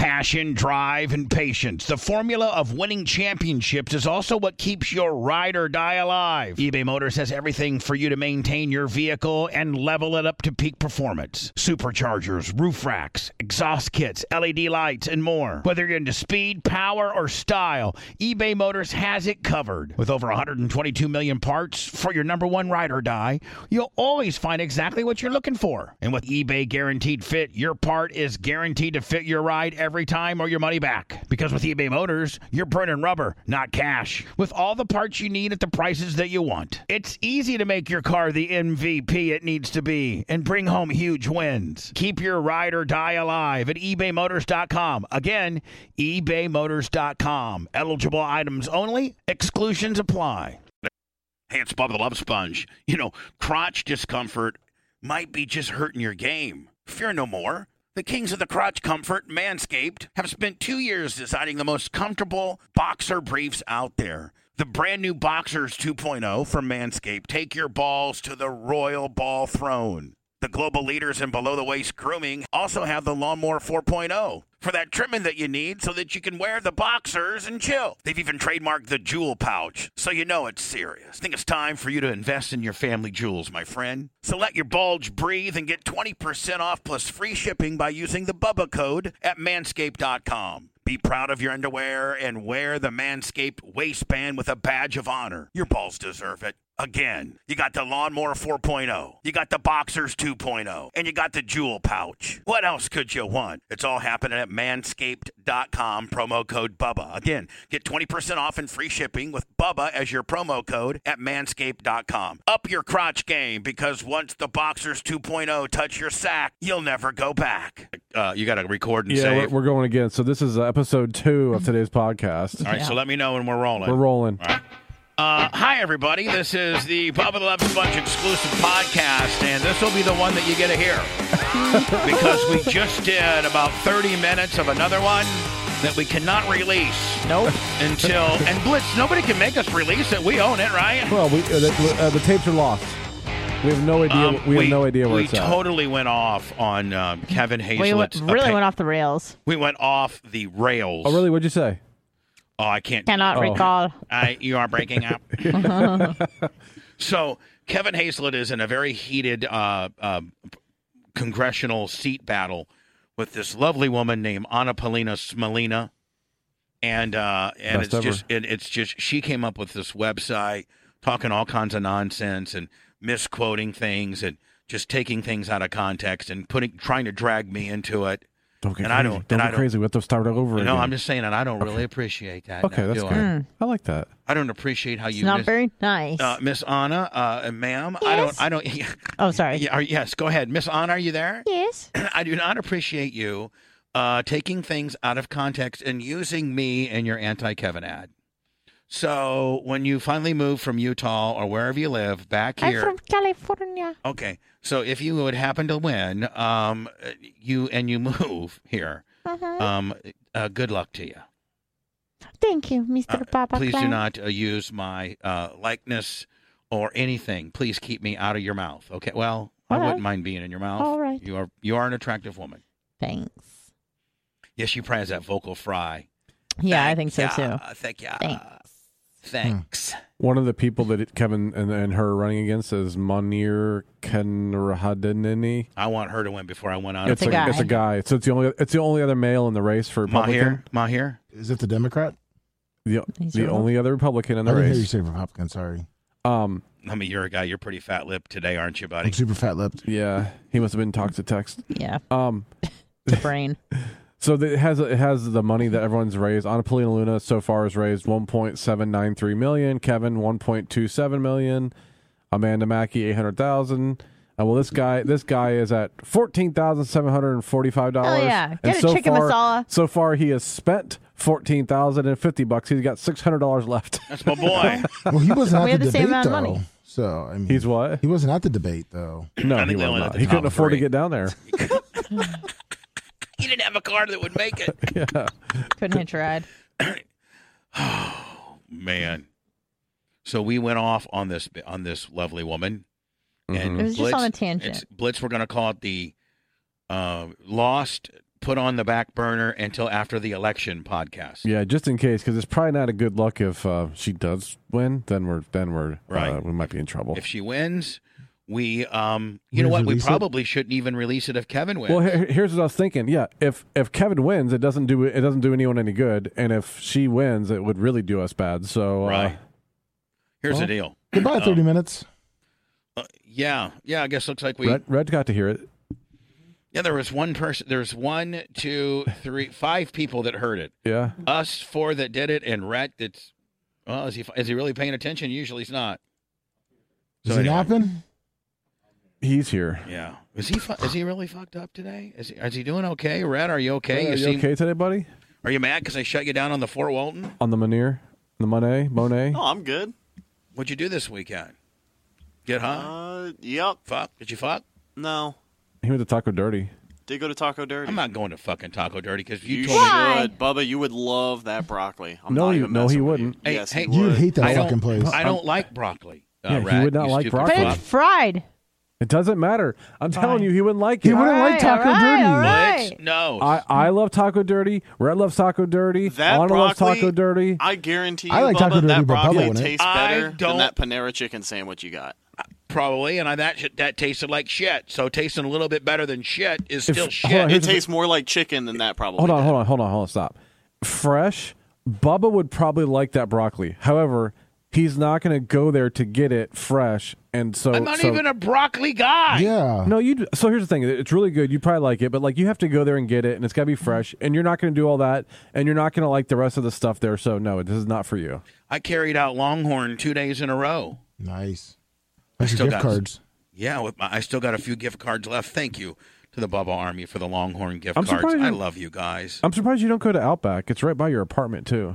Passion, drive, and patience. The formula of winning championships is also what keeps your ride or die alive. eBay Motors has everything for you to maintain your vehicle and level it up to peak performance. Superchargers, roof racks, exhaust kits, LED lights, and more. Whether you're into speed, power, or style, eBay Motors has it covered. With over 122 million parts for your number one ride or die, you'll always find exactly what you're looking for. And with eBay Guaranteed Fit, your part is guaranteed to fit your ride every time or your money back. Because with eBay Motors, you're burning rubber, not cash. With all the parts you need at the prices that you want. It's easy to make your car the MVP it needs to be and bring home huge wins. Keep your ride or die alive at ebaymotors.com. Again, ebaymotors.com. Eligible items only. Exclusions apply. Hey, it's Bubba the Love Sponge. You know, crotch discomfort might be just hurting your game. Fear no more. The kings of the crotch comfort, Manscaped, have spent 2 years designing the most comfortable boxer briefs out there. The brand new Boxers 2.0 from Manscaped take your balls to the royal ball throne. The global leaders in below-the-waist grooming also have the Lawnmower 4.0 for that trimming that you need so that you can wear the boxers and chill. They've even trademarked the Jewel Pouch, so you know it's serious. I think it's time for you to invest in your family jewels, my friend. So let your bulge breathe and get 20% off plus free shipping by using the Bubba code at manscaped.com. Be proud of your underwear and wear the Manscaped waistband with a badge of honor. Your balls deserve it. Again, you got the Lawnmower 4.0, you got the Boxers 2.0, and you got the Jewel Pouch. What else could you want? It's all happening at manscaped.com, promo code BUBBA. Again, get 20% off and free shipping with BUBBA as your promo code at manscaped.com. Up your crotch game, because once the Boxers 2.0 touch your sack, you'll never go back. You got to record and save. Yeah, we're going again. So this is episode 2 of today's podcast. All right, so let me know when we're rolling. We're rolling. All right. Hi, everybody. This is the Bubba the Love Sponge exclusive podcast, and this will be the one that you get to hear. Because we just did about 30 minutes of another one that we cannot release. Nope. Until, and Blitz, nobody can make us release it. We own it, right? Well, the tapes are lost. We have no idea. We have no idea where it's at. We totally went off on Kevin Hazelett's. We really went off the rails. We went off the rails. Oh, really? What'd you say? Oh, I can't. Cannot recall. You are breaking up. So Kevin Hazelett is in a very heated congressional seat battle with this lovely woman named Anna Paulina Smolina, and it's just she came up with this website talking all kinds of nonsense and misquoting things and just taking things out of context and trying to drag me into it. Don't get crazy. Don't get crazy. We have to start over again. No, I'm just saying, and I don't really appreciate that. Okay, that's good. I like that. I don't appreciate how you. It's not very nice. Miss Anna, ma'am. Yes? I don't. Oh, sorry. Yes, go ahead, Miss Anna. Are you there? Yes. I do not appreciate you taking things out of context and using me in your anti-Kevin ad. So when you finally move from Utah or wherever you live back here, I'm from California. Okay, so if you would happen to win, you move here, good luck to you. Thank you, Mr. Papa. Please do not use my likeness or anything. Please keep me out of your mouth. Okay. Well, I wouldn't mind being in your mouth. All right. You are an attractive woman. Thanks. Yes, you probably has that vocal fry. Yeah, I think so too. Thank you. Thanks. One of the people that Kevin and her are running against is Monir Kenrahadanini. I want her to win before I went on. It's a guy. So it's the only other male in the race for Republican. Mahir? Is it the Democrat? The only other Republican in the race. I didn't hear you say Republican. Sorry. I mean, you're a guy. You're pretty fat-lipped today, aren't you, buddy? I'm super fat-lipped. Yeah, he must have been talk to text. Yeah. The brain. So it has the money that everyone's raised. Anna Paulina Luna so far has raised $1.793 million. Kevin $1.27 million. Amanda Mackey $800,000. Well, this guy is at $14,745. Oh yeah, get a chicken masala. So far, he has spent $14,050. He's got $600 left. That's my boy. Well, he wasn't at the same debate amount of though. money. So I mean, He's what? He wasn't at the debate though. No, he was not. He couldn't afford to get down there. He didn't have a car that would make it. Yeah. Couldn't hitch a ride. Oh man! So we went off on this lovely woman, and It was just on a tangent. Blitz. We're going to call it the lost put on the back burner until after the election podcast. Yeah, just in case, because it's probably not a good look if she does win. Then we're Right. we might be in trouble. If she wins, we you know what? We probably shouldn't even release it if Kevin wins. Well, here's what I was thinking. Yeah, if Kevin wins, it doesn't do anyone any good, and if she wins, it would really do us bad. So right. Here's the deal. Goodbye, 30 minutes. Yeah. I guess looks like Red got to hear it. Yeah, there was one person. There's 1, 2, 3, 5 people that heard it. Yeah. Us 4 that did it, and Rhett. That's is he really paying attention? Usually he's not. Does it happen? He's here. Yeah. Is he really fucked up today? Is he doing okay? Rhett, are you okay? Are you okay today, buddy? Are you mad because I shut you down on the Fort Walton? On the Monet? Oh, I'm good. What'd you do this weekend? Get high? Yep. Fuck? Did you fuck? No. He went to Taco Dirty. Did go to Taco Dirty. I'm not going to fucking Taco Dirty because You told me. should. Bubba, you would love that broccoli. I'm No, not he- even no, messing he with wouldn't. You. Hey, Yes, hey, he You'd would. hate that I fucking don't, place. I don't like broccoli. Yeah, he Rat, would not you like stupid broccoli. fuck. It's fried. It doesn't matter. I'm telling you, he wouldn't like it. He wouldn't like Taco Dirty. All right. Blitz? No. I love Taco Dirty. Red loves Taco Dirty. That Anna loves broccoli, Taco Dirty. I guarantee you, I like Taco Bubba, Dirty, that but Bubba broccoli wouldn't. tastes I better don't- than that Panera chicken sandwich you got. Probably, and that tasted like shit. So tasting a little bit better than shit is still hold on, shit. here's It the- tastes more like chicken than that probably. Hold did. on. Stop. Fresh. Bubba would probably like that broccoli. However, he's not going to go there to get it fresh, and so I'm not even a broccoli guy. Yeah. No, you. So here's the thing. It's really good. You probably like it, but like you have to go there and get it, and it's got to be fresh, and you're not going to do all that, and you're not going to like the rest of the stuff there. So no, this is not for you. I carried out Longhorn 2 days in a row. Nice. That's still your gift got- cards. Yeah, I still got a few gift cards left. Thank you to the Bubba Army for the Longhorn gift I'm cards. surprised I you- love you guys. I'm surprised you don't go to Outback. It's right by your apartment too.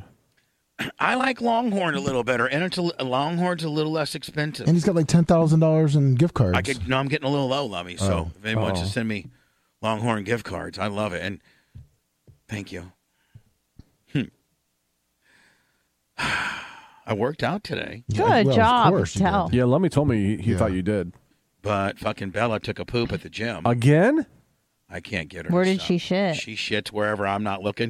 I like Longhorn a little better, and Longhorn's a little less expensive. And he's got like $10,000 in gift cards. I'm getting a little low, Lummy. So if anyone wants to send me Longhorn gift cards, I love it. And thank you. I worked out today, Yeah, Good well, job. Of course you Tell. did. Yeah, Lummy told me he Yeah. thought you did. but fucking Bella took a poop at the gym. Again? I can't get her. Where to did stop. she shit? She shits wherever I'm not looking.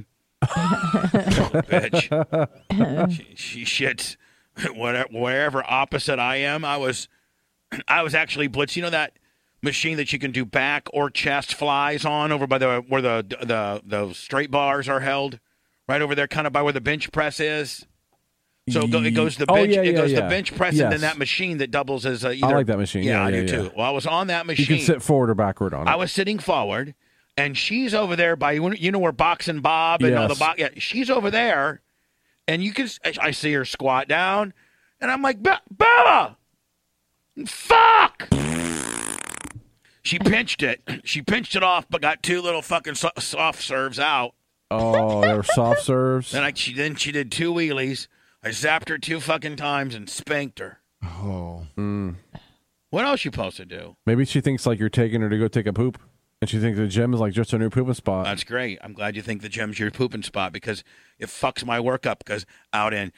Bitch. She shits wherever opposite I am. I was actually Blitz. You know that machine that you can do back or chest flies on over by where the straight bars are held, right over there, kind of by where the bench press is. So it goes the bench. The bench press, and then that machine that doubles as either. I like that machine. Yeah, I do yeah. too. Well, I was on that machine. You can sit forward or backward on it. I was sitting forward, and she's over there by where Boxing Bob and all the Yes. she's over there, and I see her squat down, and I'm like, Bella, fuck. She pinched it. She pinched it off, but got 2 little fucking soft serves out. Oh, they were soft serves. Then she did 2 wheelies. I zapped her 2 fucking times and spanked her. Oh. What else you supposed to do? Maybe she thinks like you're taking her to go take a poop, and she thinks the gym is like just a new pooping spot. That's great. I'm glad you think the gym's your pooping spot because it fucks my work up because I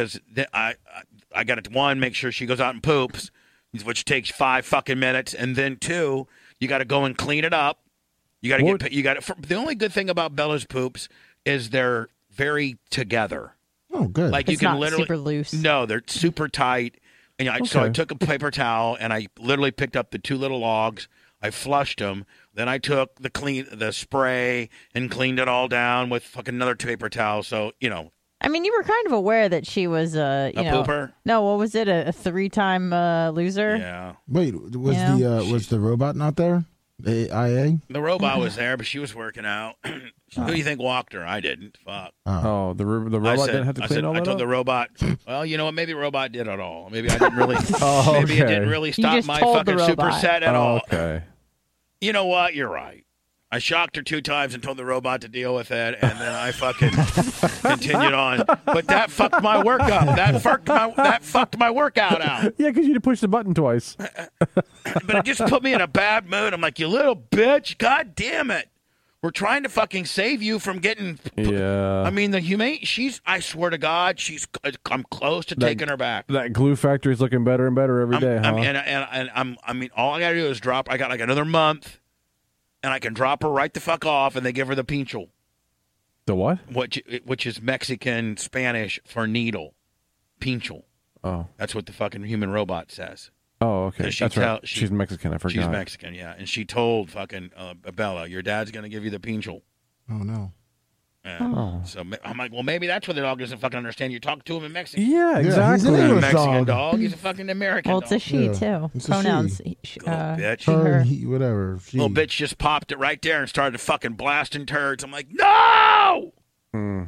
got to, 1, make sure she goes out and poops, which takes 5 fucking minutes, and then 2, you got to go and clean it up. You got to the only good thing about Bella's poops is they're very together. Oh, good. Like It's you can not literally super loose. No, they're super tight. And so I Okay. took a paper towel and I literally picked up the 2 little logs. I flushed them. Then I took the spray and cleaned it all down with fucking another paper towel. So I mean, you were kind of aware that she was a pooper. No, what was it? A 3-time loser? Yeah, Wait, was the robot not there? IA? the robot was there, but she was working out. Who do you think walked her? I didn't. Fuck. Oh, the robot didn't have to clean all I that told up? the robot. Well, you know what? Maybe the robot did it all. Maybe I didn't really. Oh, Maybe it okay. didn't really stop just my told the fucking robot. superset at all. Okay. You know what? You're right. I shocked her 2 times and told the robot to deal with it, and then I fucking continued on. But that fucked my workout. That fucked my workout out. Yeah, because you had to push the button twice. But it just put me in a bad mood. I'm like, you little bitch. God damn it. We're trying to fucking save you from getting. Yeah. I mean, I swear to God, I'm close to taking her back. That glue factory is looking better and better every day, huh? I mean, all I got to do is drop. I got like another month. and I can drop her right the fuck off, and they give her the pinchel, The what? which is Mexican Spanish for needle. Pinchel. Oh. That's what the fucking human robot says. Oh, okay. She That's right. she- She's Mexican. I forgot. She's Mexican, yeah. And she told fucking Bella, your dad's going to give you the pinchel. Oh no. Yeah. Oh. So I'm like, well, maybe that's what the dog doesn't fucking understand. You talk to him in Mexican. Yeah, he's exactly. an He's not a English Mexican dog. dog. He's a fucking American Well, it's a dog. she Yeah, too. it's a Pronouns. she. Little bitch. She, Her, her. and he, whatever. She. Little bitch just popped it right there and started fucking blasting turds. I'm like, no! Mm.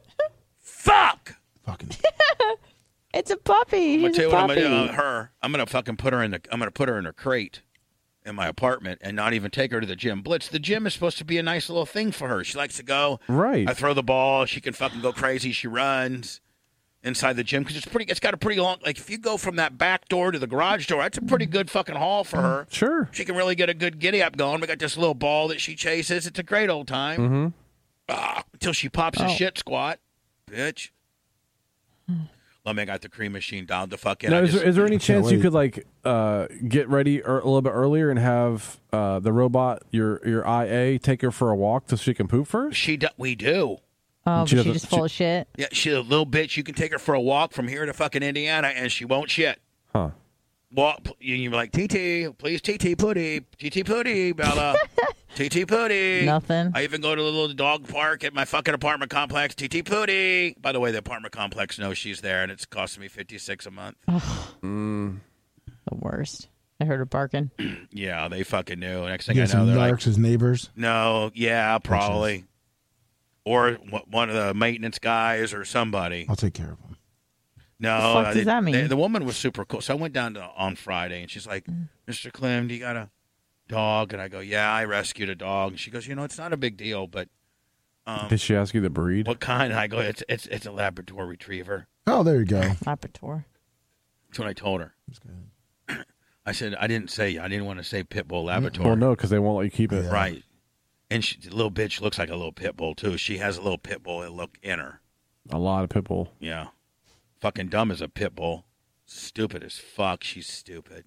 Fuck! Fucking. It's a puppy. I'm gonna He's tell a you what I'm puppy. gonna do. I'm gonna fucking put her in her crate in my apartment and not even take her to the gym. Blitz, the gym is supposed to be a nice little thing for her. She likes to go. Right. I throw the ball. She can fucking go crazy. She runs inside the gym because it's got a pretty long. Like if you go from that back door to the garage door, that's a pretty good fucking haul for her. Sure. She can really get a good giddy up going. We got this little ball that she chases. It's a great old time. Mm-hmm. Until she pops a Oh. shit squat, bitch. Let me got the cream machine dialed the fuck in. Now, I is just- there any chance you wait. could like get ready a little bit earlier and have the robot, your IA, take her for a walk so she can poop first? we do. Oh, but She she doesn't- just full of shit. Yeah, she's a little bitch. You can take her for a walk from here to fucking Indiana, and she won't shit. Huh. Walk. You're like, TT, please, TT Putty, TT Putty, Bella, TT Putty. Nothing. I even go to the little dog park at my fucking apartment complex, TT Putty. By the way, the apartment complex knows she's there, and it's costing me $56 a month. The worst. I heard her barking. Yeah, they fucking knew. Next thing Get I know, some they're like, narcs as neighbors. no, yeah, probably. Or one of the maintenance guys or somebody. I'll take care of them. No, The fuck does that mean? the woman was super cool. So I went down on Friday, and she's like, "Mr. Clem, do you got a dog?" And I go, "Yeah, I rescued a dog." And she goes, "It's not a big deal, but Did she ask you the breed? what kind?" And I go, "It's a Labrador Retriever." Oh, there you go. Labrador. That's what I told her. I said I didn't want to say pit bull Labrador. Well, no, because they won't let you keep it. Yeah. Right. And the little bitch looks like a little pit bull too. She has a little pit bull look in her. A lot of pit bull. Yeah. Fucking dumb as a pit bull. Stupid as fuck. She's stupid.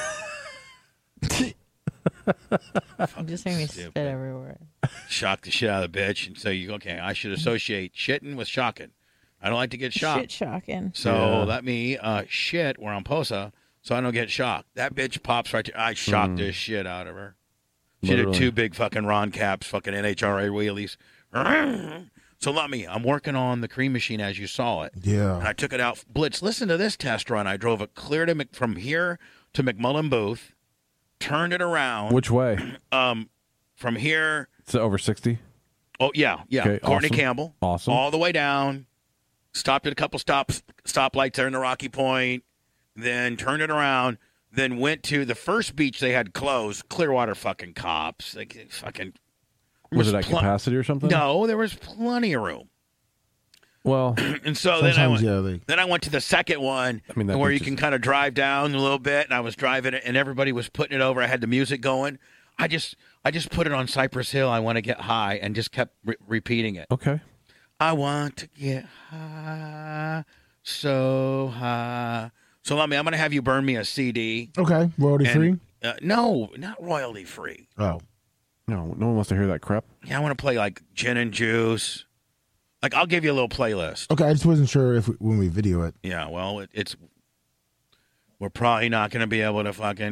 You just made me stupid. spit everywhere. Shock the shit out of the bitch. And so I should associate shitting with shocking. I don't like to get shocked. Shit shocking. So Yeah. let me shit where I'm posa so I don't get shocked. That bitch pops right there. I shocked the shit out of her. She did Literally. 2 big fucking Ron Caps, fucking NHRA wheelies. So let me. I'm working on the cream machine as you saw it. And Yeah. I took it out. Blitz, listen to this test run. I drove it clear to from here to McMullen Booth, turned it around. Which way? From here. Is it over 60? Oh, yeah. Okay, Courtney awesome. Campbell. Awesome. All the way down. Stopped at a couple stoplights there in the Rocky Point. Then turned it around. Then went to the first beach they had closed. Clearwater fucking cops. Like fucking. Was it at capacity or something? No, there was plenty of room. Well, And so then I Sometimes, went. yeah, Then I went to the second one, I mean, that where you beach can is- kind of drive down a little bit. And I was driving it, and everybody was putting it over. I had the music going. I just put it on Cypress Hill. I want to get high, and just kept repeating it. okay. I want to get high, so high. So I'm going to have you burn me a CD. Okay. Royalty And- free? No, not royalty free. Oh. No one wants to hear that crap. Yeah, I want to play like Gin and Juice. Like I'll give you a little playlist. Okay. I just wasn't sure if when we video it. Yeah, well, it's we're probably not going to be able to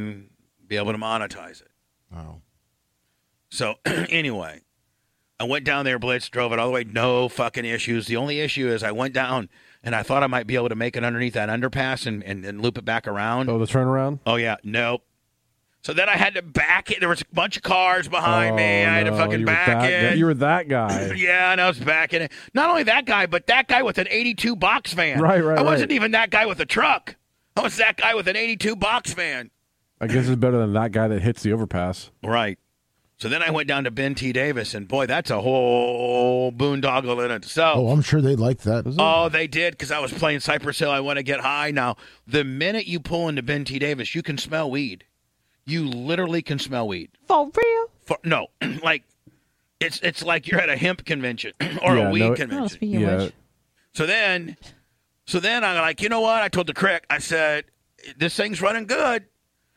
monetize it. Oh. So anyway, I went down there, Blitz, drove it all the way, no fucking issues. The only issue is I went down and I thought I might be able to make it underneath that underpass and loop it back around. Oh, the turnaround? Oh yeah, nope. So then I had to back it. There was a bunch of cars behind me. I had to fucking you were back that it. guy. You were that guy. Yeah, and I was backing it. Not only that guy, but that guy with an 82 box van. Right. I wasn't even that guy with a truck. I was that guy with an 82 box van. I guess it's better than that guy that hits the overpass. Right. So then I went down to Ben T. Davis, and boy, that's a whole boondoggle in itself. Oh, I'm sure they liked that. Oh, they did, because I was playing Cypress Hill. I want to get high. Now, the minute you pull into Ben T. Davis, you can smell weed. You literally can smell weed. For real? No, like it's like you're at a hemp convention or Yeah, a weed no, Oh, convention. speaking Yeah. of which. So then I'm like, you know what? I told the crick, I said, this thing's running good.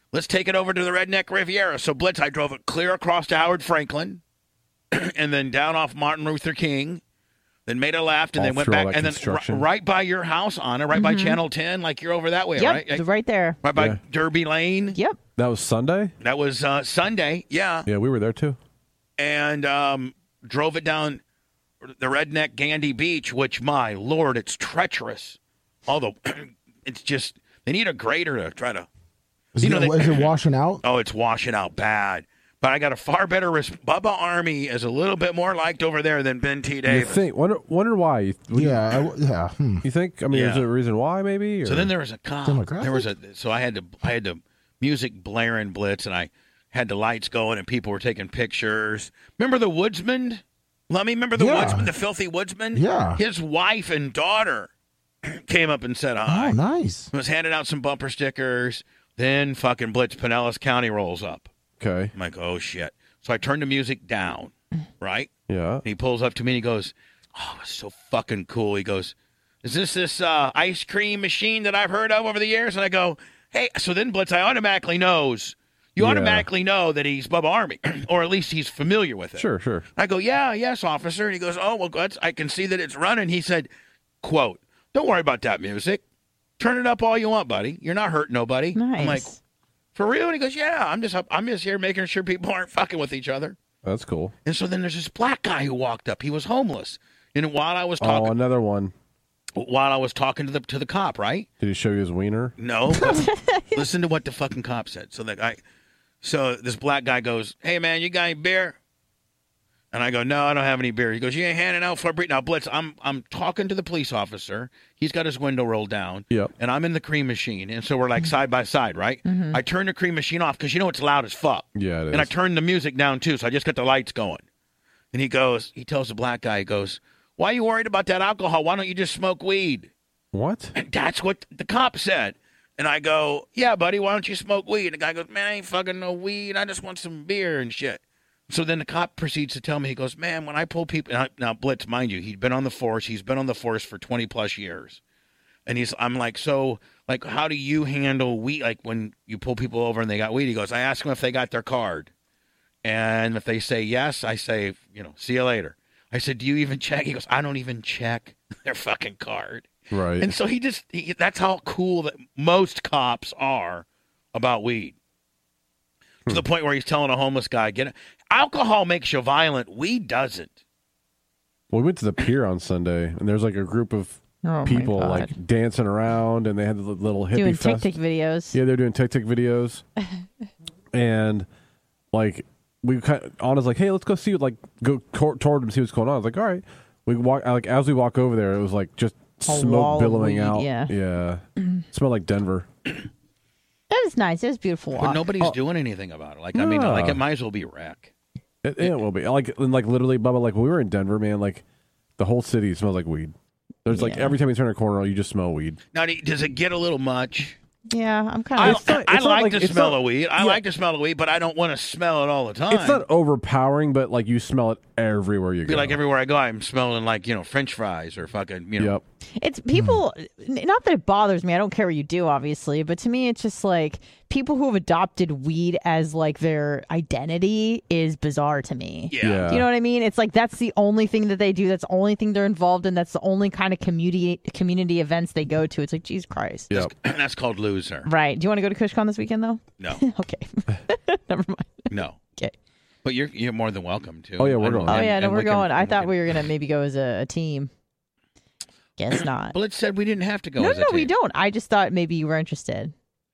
Let's take it over to the Redneck Riviera. So, Blitz, I drove it clear across to Howard Franklin and then down off Martin Luther King, then made a left and All then went through all back. that And then construction. right by your house, Anna, right by Channel 10, like you're over that way, Yep, right? right there. Right by Yeah. Derby Lane. Yep. That was Sunday? That was Sunday, yeah. Yeah, we were there too. And drove it down the Redneck Gandy Beach, which, my Lord, it's treacherous. Although, it's just, they need a grader to try to. Is it washing out? Oh, it's washing out bad. But I got a far better Bubba Army is a little bit more liked over there than Ben T. You Davis. think? Wonder why? You think? I mean, is Yeah. there a reason why? Maybe. Or? So then there was a cop. Demographic? There was so I had the music blaring, Blitz, and I had the lights going, and people were taking pictures. Remember the woodsman? Lummy, remember the Yeah. woodsman, the filthy woodsman? Yeah. His wife and daughter came up and said hi. Oh, nice. Was handing out some bumper stickers. Then fucking Blitz Pinellas County rolls up. Okay. I'm like, oh shit. So I turned the music down, right? Yeah. And he pulls up to me and he goes, oh, it's so fucking cool. He goes, is this ice cream machine that I've heard of over the years? And I go, hey, so then Blitz, I automatically knows. You Yeah. automatically know that he's Bubba Army, or at least he's familiar with it. Sure. I go, yes, officer. And he goes, oh, well, I can see that it's running. He said, quote, don't worry about that music. Turn it up all you want, buddy. You're not hurting nobody. Nice. I'm like, for real? And he goes, yeah, I'm just here making sure people aren't fucking with each other. That's cool. And so then there's this black guy who walked up. He was homeless. And while I was Oh, talking, another one. to the cop, right? Did he show you his wiener? No. Listen to what the fucking cop said. So this black guy goes, hey man, you got any beer? And I go, no, I don't have any beer. He goes, you ain't handing out for Now, Blitz, I'm talking to the police officer. He's got his window rolled down. Yep. And I'm in the cream machine. And so we're like side by side, right? I turn the cream machine off because it's loud as fuck. Yeah, it is. And I turned the music down too, so I just got the lights going. And he tells the black guy, he goes, why are you worried about that alcohol? Why don't you just smoke weed? What? And that's what the cop said. And I go, yeah, buddy, why don't you smoke weed? And the guy goes, man, I ain't fucking no weed. I just want some beer and shit. So then the cop proceeds to tell me, he goes, man, when I pull people, now Blitz, mind you, he'd been on the force. He's been on the force for 20 plus years. And I'm like, so, like, how do you handle weed? Like when you pull people over and they got weed, he goes, I ask them if they got their card. And if they say yes, I say, see you later. I said, do you even check? He goes, I don't even check their fucking card. Right. And so that's how cool that most cops about weed. To the point where he's telling a homeless guy, alcohol makes you violent. Weed doesn't. Well, we went to the pier on Sunday, and there's like a group of Oh, my people God. like dancing around, and they had the little hippie Doing fest. TikTok videos. Yeah, they're doing TikTok videos, and like Anna's like, hey, let's go see, go toward them, see what's going on. I was like, all right. We walk as we walk over there, it was like just A wall smoke of billowing weed, out. yeah. Smelled like Denver. That was nice. It was a beautiful walk. But nobody's doing anything about it. I mean, Yeah. it might as well be wreck. It will be like literally, Bubba. Like when we were in Denver, man. Like the whole city smells like weed. There's like Yeah. every time you turn a corner, you just smell weed. Now, does it get a little much? Yeah, I'm kind I of. it's not like like- the it's smell not- of weed. I like the smell of weed, but I don't want to smell it all the time. It's not overpowering, but like you smell it everywhere you Be go. like everywhere I go, I'm smelling like French fries or fucking Yep. It's people. Not that it bothers me. I don't care what you do, obviously, but to me, it's just like people who have adopted weed as like their identity is bizarre to me. Yeah. Do you know what I mean? It's like that's the only thing that they do. That's the only thing they're involved in. That's the only kind of community events they go to. It's like, Jesus Christ. Yep. That's called loser. Right. Do you want to go to KushCon this weekend, though? No, Okay. Never mind. no. Okay. But you're more than welcome to. Oh, yeah, we're And- going. Oh, and- yeah. No, and we're we can- going. I and thought can- we were going to maybe go as a team. Guess not. Blitz said we didn't have to go. No, as a no, we team. don't. I just thought maybe you were interested.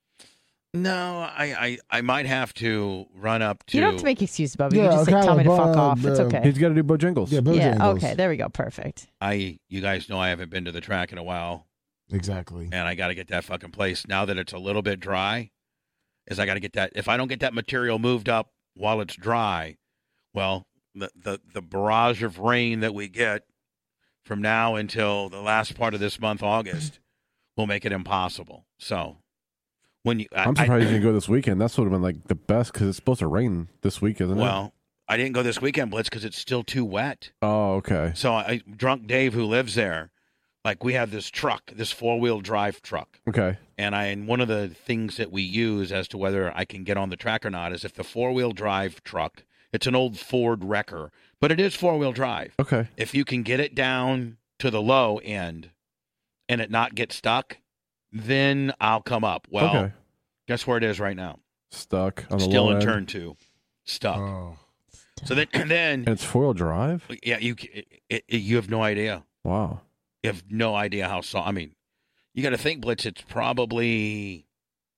No, I might have to run up to. You don't have to make excuses, Bubba. You Yeah, can just say, tell me to fuck okay, off. It's okay. He's got to do Bojangles. Yeah, Yeah, Bojangles. okay. There we go. Perfect. You guys know I haven't been to the track in a while, Exactly. and I got to get that fucking place now that it's a little bit dry. I got to get that. If I don't get that material moved up while it's dry, well, the barrage of rain that we get from now until the last part of this month, August, will make it impossible. So when I'm surprised you didn't go this weekend. That's would have been like the best because it's supposed to rain this week, isn't it? well, I didn't go this weekend, Blitz, because it's still too wet. Oh, okay. So drunk Dave, who lives there, Like we have this truck, this 4-wheel drive truck. Okay. And one of the things that we use as to whether I can get on the track or not is if the 4-wheel drive truck, it's an old Ford Wrecker, but it is 4-wheel drive. Okay. If you can get it down to the low end and it not get stuck, then I'll come up. Well, Okay. guess where it is right now? Stuck on the Still low in end. turn 2. Stuck. Oh. So then, And it's 4-wheel drive? yeah, you have no idea. Wow. You have no idea how I mean, you got to think, Blitz, it's probably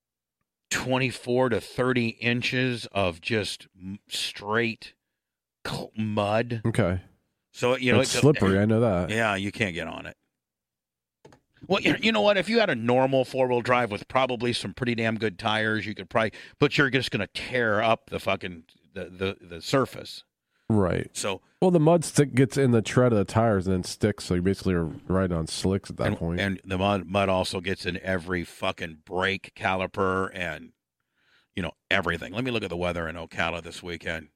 24 to 30 inches of just straight mud. Okay. So, It's slippery. I know that. Yeah, you can't get on it. Well, you know what? If you had a normal 4-wheel drive with probably some pretty damn good tires, you could probably, but you're just going to tear up the fucking, the surface. Right. So, Well, the mud gets in the tread of the tires and then sticks, so you basically are riding on slicks at that point. And the mud also gets in every fucking brake caliper and, everything. Let me look at the weather in Ocala this weekend.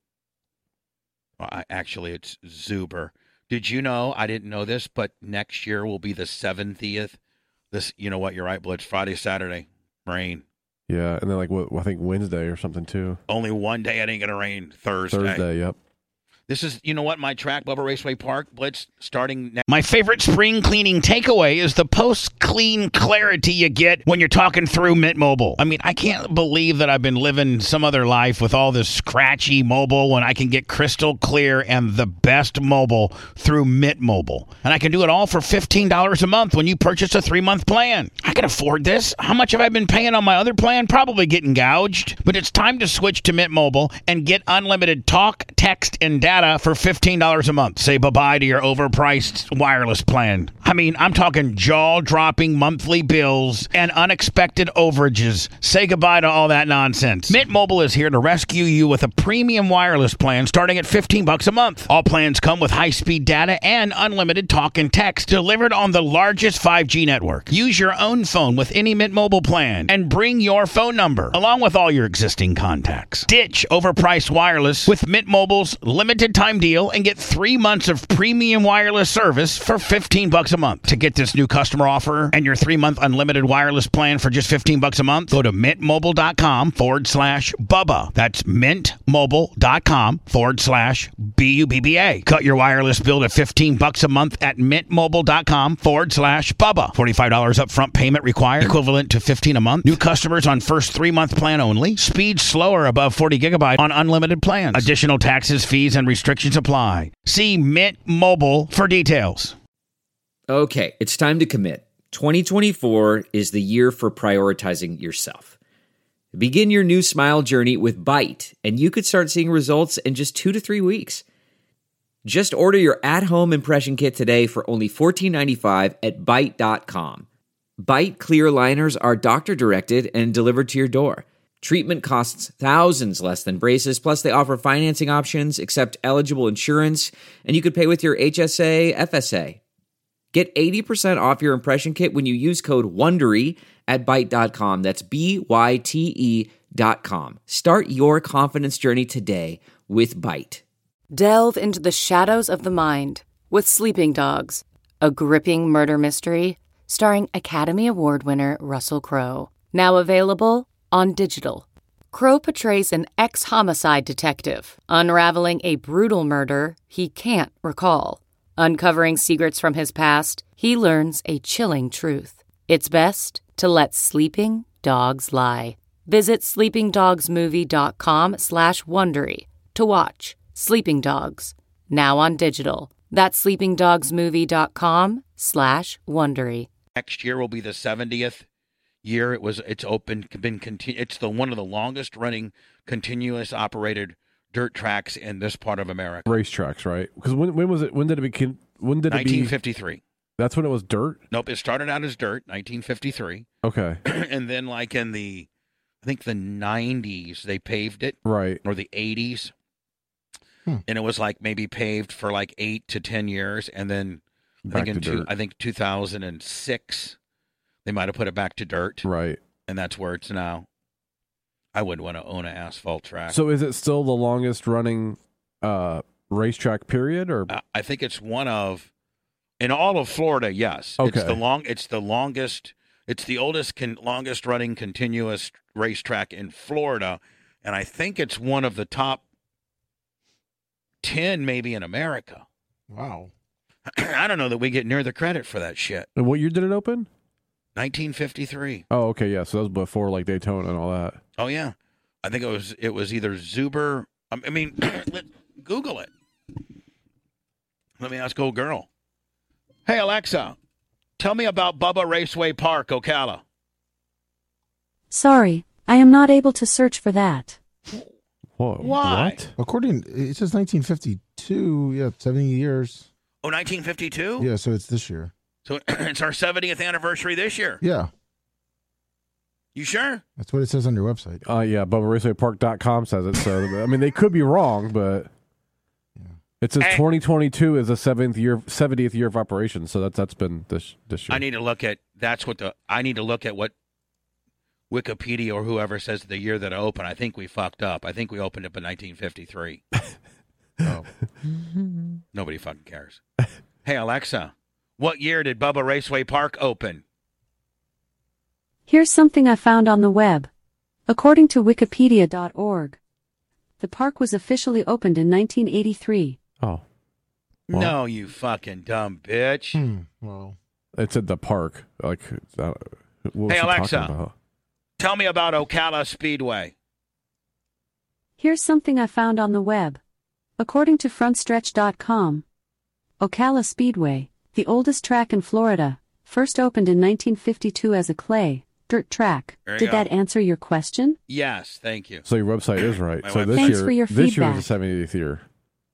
Well, actually, it's Zuber. Did you know, I didn't know this, but next year will be the 70th. This, you know what, you're right, Blitz. Friday, Saturday, rain. Yeah, and then I think Wednesday or something too. Only one day it ain't going to rain, Thursday, yep. This is, you know what, my track, Bubba Raceway Park, Blitz, starting next. My favorite spring cleaning takeaway is the post-clean clarity you get when you're talking through Mint Mobile. I mean, I can't believe that I've been living some other life with all this scratchy mobile when I can get crystal clear and the best mobile through Mint Mobile. And I can do it all for $15 a month when you purchase a 3-month plan. I can afford this. How much have I been paying on my other plan? Probably getting gouged. But it's time to switch to Mint Mobile and get unlimited talk, text, and data for $15 a month. Say bye-bye to your overpriced wireless plan. I mean, I'm talking jaw-dropping monthly bills and unexpected overages. Say goodbye to all that nonsense. Mint Mobile is here to rescue you with a premium wireless plan starting at $15 a month. All plans come with high-speed data and unlimited talk and text delivered on the largest 5G network. Use your own phone with any Mint Mobile plan and bring your phone number along with all your existing contacts. Ditch overpriced wireless with Mint Mobile's limited time deal and get 3 months of premium wireless service for $15 a month. To get this new customer offer and your 3-month unlimited wireless plan for just $15 a month, go to mintmobile.com/Bubba. That's mintmobile.com/BUBBA. Cut your wireless bill to $15 a month at mintmobile.com/Bubba. $45 upfront payment required, equivalent to $15 a month. New customers on first 3-month plan only. Speed slower above 40 gigabyte on unlimited plans. Additional taxes, fees, and restrictions apply. See Mint Mobile for details. Okay, it's time to commit. 2024 is the year for prioritizing yourself. Begin your new smile journey with Byte, and you could start seeing results in just 2 to 3 weeks. Just order your at-home impression kit today for only $14.95 at Byte.com. Byte clear liners are doctor-directed and delivered to your door. Treatment costs thousands less than braces, plus they offer financing options, accept eligible insurance, and you could pay with your HSA, FSA. Get 80% off your impression kit when you use code WONDERY at Byte.com. That's BYTE.com. Start your confidence journey today with Byte. Delve into the shadows of the mind with Sleeping Dogs, a gripping murder mystery starring Academy Award winner Russell Crowe. Now available on digital. Crowe portrays an ex-homicide detective unraveling a brutal murder he can't recall. Uncovering secrets from his past, he learns a chilling truth. It's best to let sleeping dogs lie. Visit sleepingdogsmovie.com/Wondery to watch Sleeping Dogs, now on digital. That's sleepingdogsmovie.com/Wondery. Next year will be the 70th year. It's one of the longest running continuous operated dirt tracks in this part of America. Racetracks, right? Because when was it? When did it begin? When did 1953. That's when it was dirt? Nope, it started out as dirt, 1953. Okay. And then like in the 90s, they paved it. Right. Or the 80s. And it was like maybe paved for like 8 to 10 years. And then I think 2006, they might have put it back to dirt. Right. And that's where it's now. I wouldn't want to own an asphalt track. So is it still the longest running racetrack period? Or I think it's one of, In all of Florida, yes. Okay. It's the longest. It's the longest running continuous racetrack in Florida, and I think it's one of the top 10 maybe in America. Wow. I don't know that we get near the credit for that shit. And what year did it open? 1953. Oh, okay, yeah. So that was before like Daytona and all that. Oh yeah, I think it was either Zuber. I mean, Google it. Let me ask old girl. Hey Alexa, tell me about Bubba Raceway Park, Ocala. Sorry, I am not able to search for that. Whoa, Why? What? According, it says 1952. Yeah, 70 years. Oh, 1952? Yeah, so it's this year. So it's our 70th anniversary this year. Yeah, You sure? that's what it says on your website. Yeah, BubbaRacewayPark.com says it. So I mean, they could be wrong, but it says Hey. 2022 is the 70th year of operation. So that's been this year. I need to look at what Wikipedia or whoever says the year that it opened. I think we fucked up. I think we opened up in 1953. Oh. Nobody fucking cares. Hey Alexa, what year did Bubba Raceway Park open? Here's something I found on the web. According to Wikipedia.org, the park was officially opened in 1983. Oh, No, you fucking dumb bitch. Well, it said the park. Like, what was Hey, she Alexa. talking about? Tell me about Ocala Speedway. Here's something I found on the web. According to Frontstretch.com, Ocala Speedway, the oldest track in Florida, first opened in 1952 as a clay, dirt track. There you Did go. that answer your question? Yes, thank you. So your website is right. My So website. this Thanks year, for your this year feedback. is the 70th year.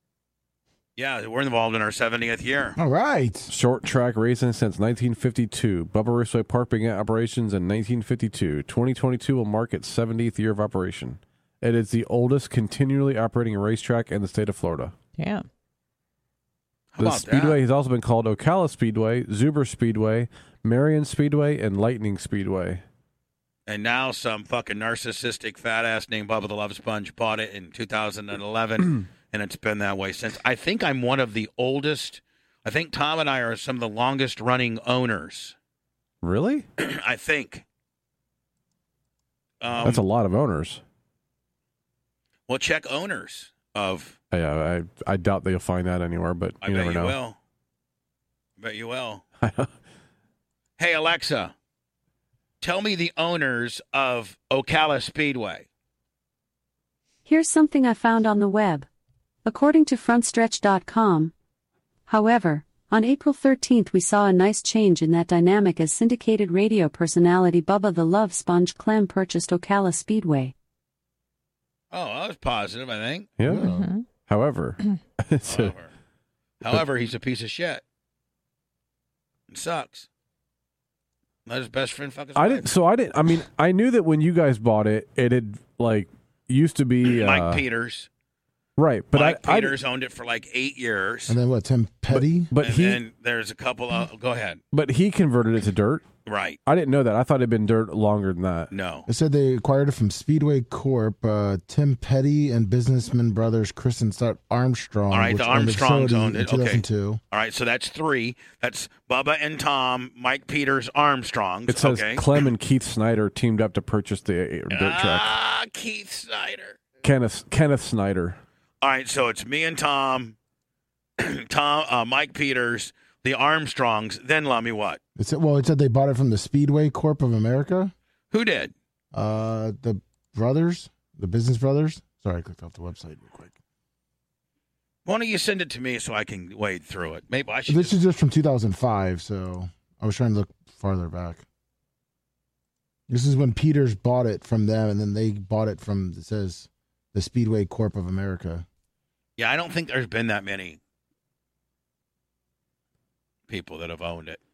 Yeah, we're involved in our 70th year. all right. Short track racing since 1952. Bubba Raceway Park began operations in 1952. 2022 will mark its 70th year of operation. It is the oldest continually operating racetrack in the state of Florida. Yeah. How The about Speedway that? has also been called Ocala Speedway, Zuber Speedway, Marion Speedway, and Lightning Speedway. And now some fucking narcissistic fat ass named Bubba the Love Sponge bought it in 2011, and it's been that way since. I think I'm one of the oldest. I think Tom and I are some of the longest running owners. Really? I think. That's a lot of owners. Well, check owners of. Yeah, I doubt they'll find that anywhere, but I you bet never you know. will. I bet you will. Hey, Alexa, tell me the owners of Ocala Speedway. Here's something I found on the web. According to Frontstretch.com, however, on April 13th we saw a nice change in that dynamic as syndicated radio personality Bubba the Love Sponge Clem purchased Ocala Speedway. Oh, that was positive, I think. Yeah. Mm-hmm. However, it's a- However, he's a piece of shit. It sucks. Let his best friend fuck his wife. I mean, I knew that when you guys bought it, it had like used to be Mike Peters. right, but Mike I Peters owned it for like 8 years. And then what? Tim Petty. but and he then there's a couple of. Go ahead. but he converted it to dirt. Right. I didn't know that. I thought it'd been dirt longer than that. No. It said they acquired it from Speedway Corp. Tim Petty and businessman brothers Chris and Scott Armstrong. All right, which the owned Armstrongs facility owned in it. Okay. 2002. All right, so that's 3. That's Bubba and Tom, Mike Peters, Armstrongs. It says okay. Clem and Keith Snyder teamed up to purchase the dirt track. Ah, Keith Snyder. Kenneth Snyder. All right, so it's me and Tom, Mike Peters, the Armstrongs. Then let me what? It said they bought it from the Speedway Corp of America. Who did? The brothers, the business brothers. Sorry, I clicked off the website real quick. Why don't you send it to me so I can wade through it? Maybe I should. This is just from 2005, so I was trying to look farther back. This is when Peters bought it from them, and then they bought it from, it says, the Speedway Corp of America. Yeah, I don't think there's been that many people that have owned it.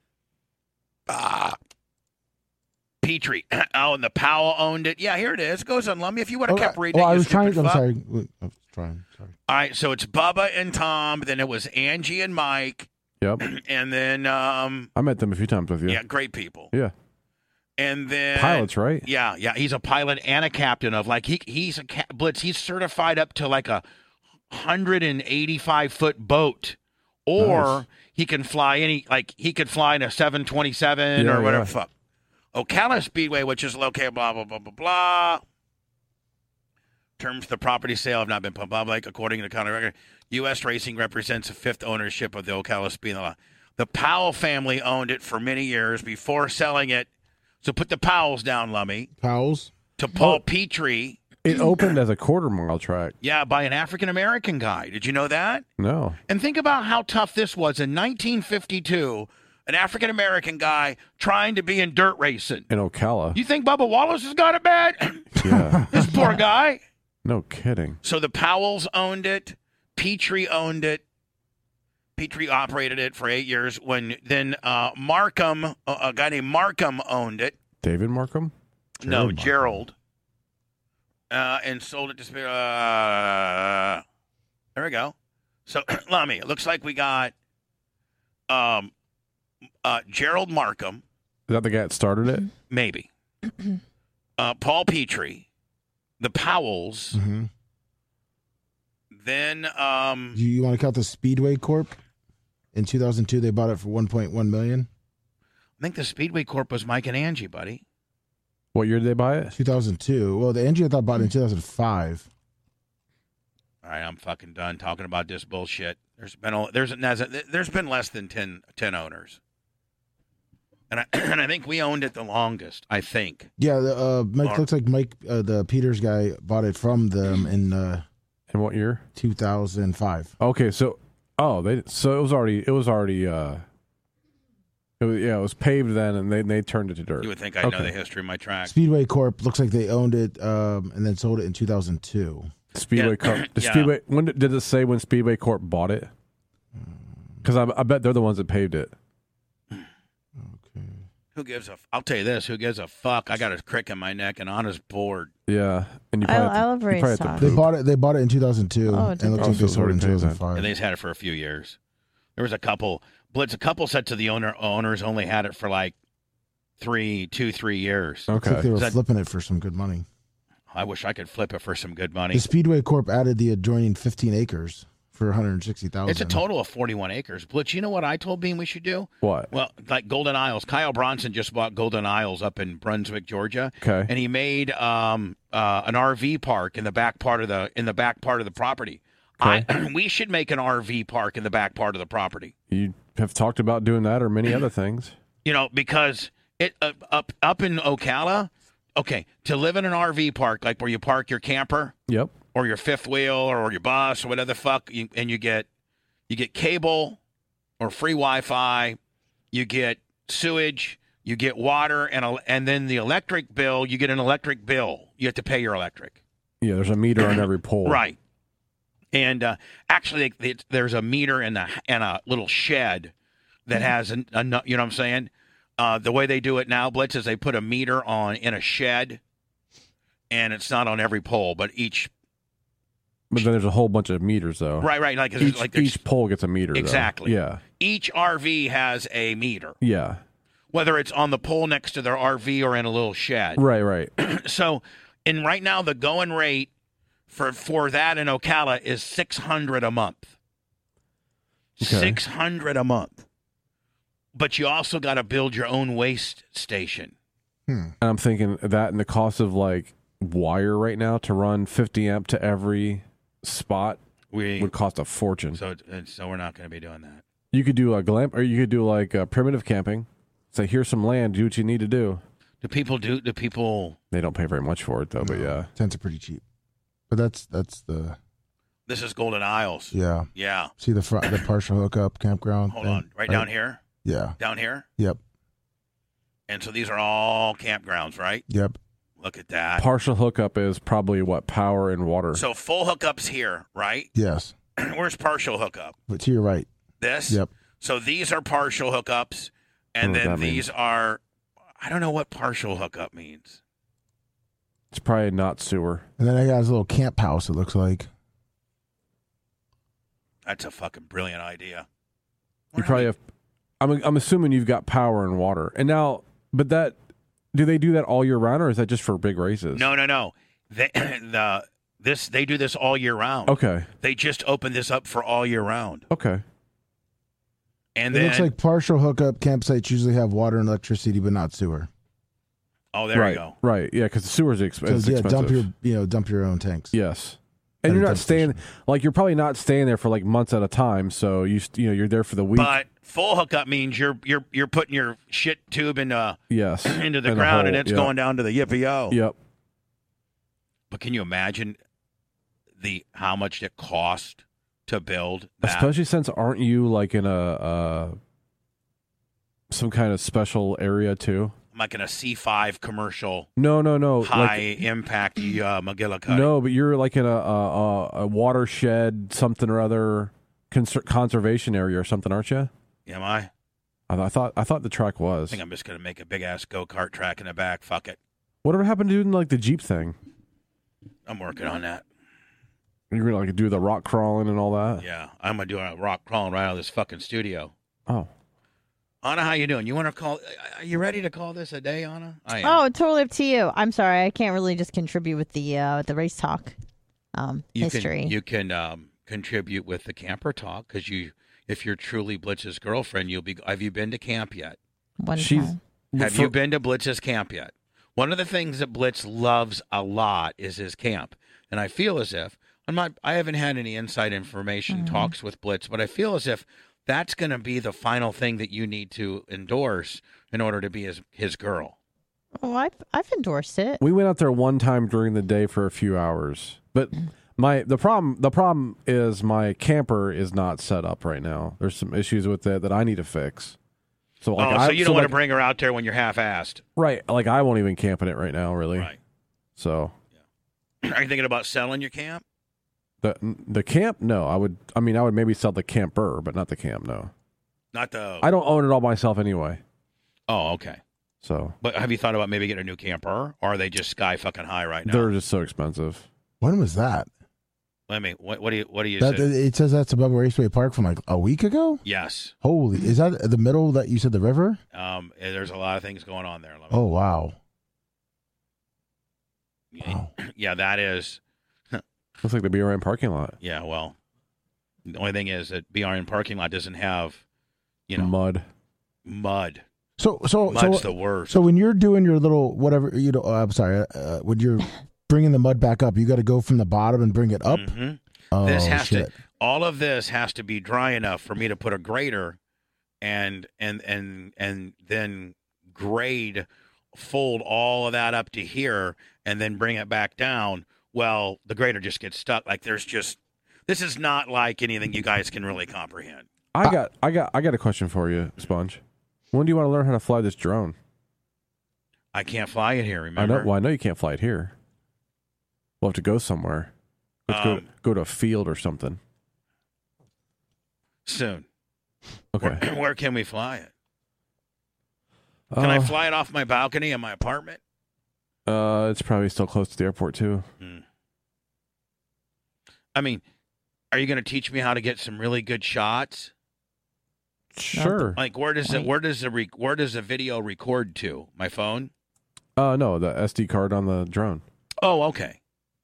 Petrie. Oh, and the Powell owned it. Yeah, here it is. It goes on Lummy. If you would have kept reading, I you was trying. stupid I'm fuck. sorry. I was trying. Sorry. All right, so it's Bubba and Tom. Then it was Angie and Mike, Yep. and then I met them a few times with you. yeah, great people. Yeah. And then Pilots, right? Yeah, he's a pilot and a captain of like he's a Blitz. He's certified up to like a 185-foot boat or Nice. he can fly he could fly in a 727 Yeah, or whatever. yeah. Fuck. Ocala Speedway, which is located, blah, blah, blah, blah, blah. Terms of the property sale have not been public. According to the county record, U.S. Racing represents the fifth ownership of the Ocala Speedway. The Powell family owned it for many years before selling it. So put the Powells down, Lummy. Powell's? To Paul Petrie. It opened as a quarter-mile track. Yeah, by an African-American guy. Did you know that? No. And think about how tough this was in 1952. An African-American guy trying to be in dirt racing. In Ocala. You think Bubba Wallace has got it bad? Yeah. This poor guy. No kidding. So the Powells owned it. Petrie owned it. Petrie operated it for 8 years. Then Markham, a guy named Markham owned it. David Markham? No, Markham. Gerald. And sold it to there we go. So, Lummy, it looks like we got Gerald Markham, Is that the guy that started it? maybe. Paul Petrie, the Powells. Mm-hmm. Then Do you want to count the Speedway Corp? In 2002, they bought it for $1.1 million. I think the Speedway Corp was Mike and Angie, buddy. What year did they buy it? 2002. Well, the Angie I thought bought it in 2005. All right, I'm fucking done talking about this bullshit. There's been less than 10 owners, and I think we owned it the longest. I think. Yeah, Mike looks like Mike, the Peters guy, bought it from them in In what year? 2005. Okay, so it was already it was paved then, and they turned it to dirt. You would think I know the history of my track. Speedway Corp looks like they owned it and then sold it in 2002. Speedway Corp. Yeah. Speedway. When did it say when Speedway Corp bought it? Because I bet they're the ones that paved it. Okay. Who gives a? I'll tell you this. Who gives a fuck? I got a crick in my neck and Anna's bored. Yeah, and you I probably have love to, you probably have to race poop. They bought it in 2002 Oh, and it looks Oh, like they so sold it in it's already paid then. 2005. And they've had it for a few years. There was a couple. Blitz. A couple said to the owners only had it for like 3 years. Looks like Okay. they were Is that- flipping it for some good money. I wish I could flip it for some good money. The Speedway Corp added the adjoining 15 acres for $160,000. It's a total of 41 acres. Blitz, you know what I told Bean we should do? What? Well, like Golden Isles. Kyle Bronson just bought Golden Isles up in Brunswick, Georgia. Okay. And he made an RV park in the back part of the property. Okay. We should make an RV park in the back part of the property. You have talked about doing that or many other things. You know, because it up in Ocala, okay, to live in an RV park, like where you park your camper Yep. or your fifth wheel or your bus or whatever the fuck, and you get cable or free Wi-Fi, you get sewage, you get water, and then the electric bill, you get an electric bill. You have to pay your electric. Yeah, there's a meter on every pole. Right. And actually, there's a meter in a little shed that has you know what I'm saying? The way they do it now, Blitz, is they put a meter in a shed, and it's not on every pole, but each. But then there's a whole bunch of meters though. Right. Like Each pole gets a meter. though. Exactly. Yeah. Each RV has a meter, Yeah. whether it's on the pole next to their RV or in a little shed. Right. So, right now, the going rate for that in Ocala is $600 a month. Okay. $600 a month. But you also got to build your own waste station. And I'm thinking that and the cost of like wire right now to run 50 amp to every spot would cost a fortune. So we're not going to be doing that. You could do a glamp, or you could do like primitive camping. Say, here's some land. Do what you need to do. Do people? They don't pay very much for it though, but yeah. Tents are pretty cheap. But that's the This is Golden Isles. yeah. Yeah. See the partial hookup campground. Hold thing? on. Right down here. Yeah. Down here. Yep. And so these are all campgrounds, right? Yep. Look at that. Partial hookup is probably what, power and water. So full hookups here, right? Yes. Where's partial hookup? But to your right. This? Yep. So these are partial hookups, and I don't know then what that these means. are, I don't know what partial hookup means. It's probably not sewer. And then I got his little camp house, it looks like. That's a fucking brilliant idea. You probably have. I'm assuming you've got power and water. And now, but do they do that all year round, or is that just for big races? No. They do this all year round. Okay. They just opened this up for all year round. Okay. And It then looks like partial hookup campsites usually have water and electricity, but not sewer. oh, there you go. Right, yeah, because the sewer's So expensive. yeah, dump your own tanks. Yes. And At you're a not dump staying station. like you're probably not staying there for like months at a time. So you're there for the week. But full hookup means you're putting your shit tube into yes, into the in a ground and hole, it's yep. going down to the yippee-yo. Yep. But can you imagine how much it cost to build that? Especially since aren't you like in a some kind of special area too? Like in a C5 commercial, No. high impact McGillicuddy. No, but you're like in a watershed, something or other conservation area or something, aren't you? Am I? I thought the track I was. think I'm just going to make a big-ass go-kart track in the back. Fuck it. Whatever happened to doing like the Jeep thing? I'm working on that. You're gonna like do the rock crawling and all that. Yeah, I'm going to do a rock crawling right out of this fucking studio. Oh, Anna, how you doing? You want to call? Are you ready to call this a day, Anna? I am. Oh, totally up to you. I'm sorry, I can't really just contribute with the race talk history. You can contribute with the camper talk because if you're truly Blitz's girlfriend, you'll be. Have you been to camp yet? One she's. time. Have you been to Blitz's camp yet? One of the things that Blitz loves a lot is his camp, and I feel as if I haven't had any inside information talks with Blitz, but I feel as if that's going to be the final thing that you need to endorse in order to be his girl. Oh, I've endorsed it. We went out there one time during the day for a few hours, but the problem is my camper is not set up right now. There's some issues with it that I need to fix. So So you don't want to bring her out there when you're half-assed. Right, like I won't even camp in it right now, really. Right. So Are you thinking about selling your camp? the camp, no, I would maybe sell the camper, but not the camp, no. Not the. I don't own it all myself anyway. Oh, okay. So But have you thought about maybe getting a new camper, or are they just sky fucking high right now? they're just so expensive. When was that? Let me. What do you That say? it says that's above Raceway Park from like a week ago. Yes. Holy, is that the middle that you said the river? There's a lot of things going on there. Oh wow. Yeah, yeah, that is. Looks like the BRN parking lot. Yeah, well, the only thing is that BRN parking lot doesn't have, Mud. mud. So Mud's the worst. So when you're doing your little whatever, I'm sorry, when you're bringing the mud back up, you got to go from the bottom and bring it up. Mhm. Oh This has shit! all of this has to be dry enough for me to put a grader and then grade, fold all of that up to here and then bring it back down. Well, the grader just gets stuck. Like this is not like anything you guys can really comprehend. I got a question for you, Sponge. When do you want to learn how to fly this drone? I can't fly it here, remember? I know you can't fly it here. We'll have to go somewhere. Let's go to a field or something. Soon. Okay. Where can we fly it? Can I fly it off my balcony in my apartment? It's probably still close to the airport too. I mean, are you going to teach me how to get some really good shots? Sure. Like where does the video record to? My phone? No, the SD card on the drone. Oh, okay.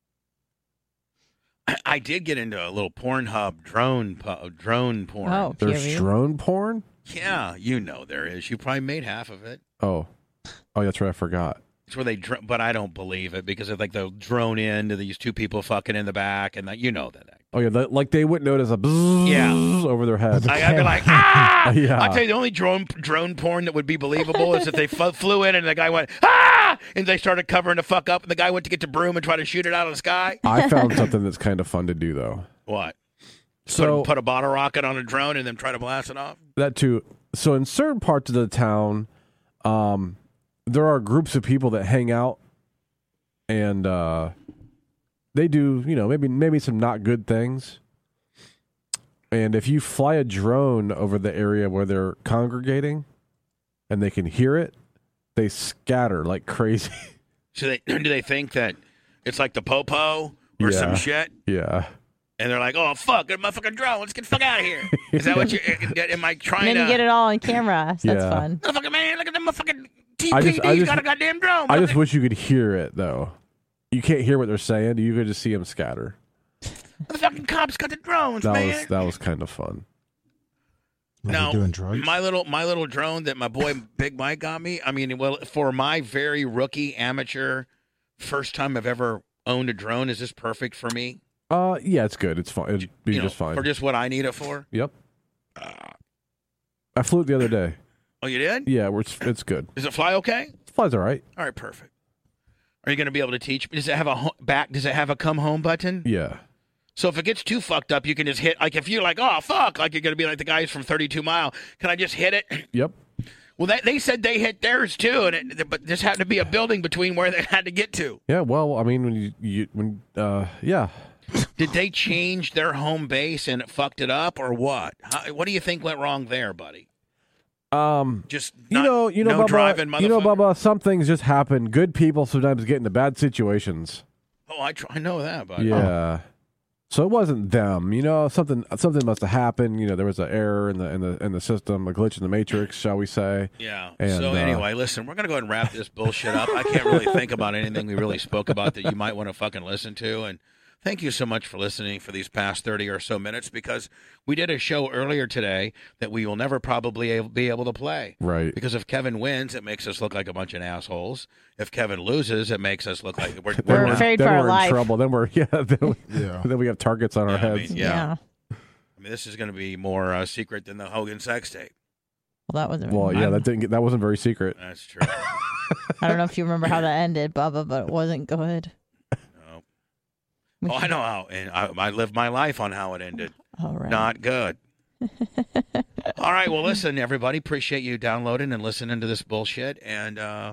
I did get into a little Pornhub drone porn. Oh, There's POV. drone porn? Yeah, there is. You probably made half of it. Oh, that's right. I forgot. It's where but I don't believe it because of like the drone into these two people fucking in the back and that that. Oh yeah, like they wouldn't notice a bzzz over their head. I'd be like, ah! Yeah. I tell you, the only drone porn that would be believable is if they flew in and the guy went, ah! And they started covering the fuck up and the guy went to get the broom and try to shoot it out of the sky. I found something that's kind of fun to do though. What? So put a bottle rocket on a drone and then try to blast it off? that too. So in certain parts of the town, there are groups of people that hang out and they do, maybe some not good things. And if you fly a drone over the area where they're congregating and they can hear it, they scatter like crazy. So do they think that it's like the popo or some shit? Yeah. And they're like, oh, fuck, a motherfucking drone. Let's get the fuck out of here. Is that what am I trying And then you get it all on camera. So that's Yeah. fun. Motherfucking man, look at the motherfucking I TPD's just- got a goddamn drone. I just wish you could hear it, though. You can't hear what they're saying. You could just see them scatter. The fucking cops got the drones, man. That was kind of fun. Were Now, they doing drugs? my little drone that my boy Big Mike got me. I mean, well, for my very rookie amateur, first time I've ever owned a drone, is this perfect for me? Yeah, it's good. It's fine. It'd be just fine. For just what I need it for. Yep. I flew it the other day. Oh, you did? Yeah, it's good. Does it fly okay? It flies all right. All right, perfect. Are you going to be able to teach me? Does it have a back? Does it have a come home button? Yeah. So if it gets too fucked up, you can just hit. Like if you're like, oh fuck, like you're going to be like the guys from 32 Mile. Can I just hit it? Yep. Well, they said they hit theirs too, but this happened to be a building between where they had to get to. Yeah. Well, I mean, yeah. Did they change their home base and it fucked it up, or what? What do you think went wrong there, buddy? Just no Bubba, driving, motherfucker. Bubba. Some things just happen. Good people sometimes get into bad situations. Oh, I know that, buddy. Yeah. So it wasn't them. Something must have happened. There was an error in the system, a glitch in the matrix, shall we say? Yeah. And, so anyway, listen, we're gonna go ahead and wrap this bullshit up. I can't really think about anything we really spoke about that you might want to fucking listen to. And thank you so much for listening for these past 30 or so minutes, because we did a show earlier today that we will never probably be able to play. Right. Because if Kevin wins, it makes us look like a bunch of assholes. If Kevin loses, it makes us look like we're afraid for our we're life. in trouble. Then we're then we have targets on our heads. I mean, this is going to be more secret than the Hogan sex tape. Well, that wasn't. Well, yeah, that wasn't very secret. That's true. I don't know if you remember how that ended, Bubba, but it wasn't good. Oh, I know how, and I lived my life on how it ended. All right. Not good. All right, well, listen, everybody, appreciate you downloading and listening to this bullshit, and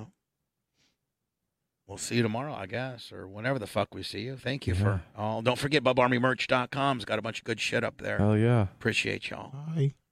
we'll see you tomorrow, I guess, or whenever the fuck we see you. Thank you for all. Don't forget, BubArmyMerch.com's got a bunch of good shit up there. Hell yeah. Appreciate y'all. Bye.